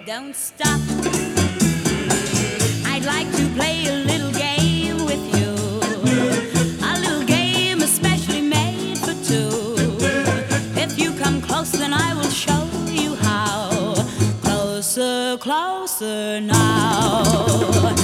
don't stop. I'd like to play a little game with you, a little game especially made for two. If you come close, then I will show you how. Closer, closer now.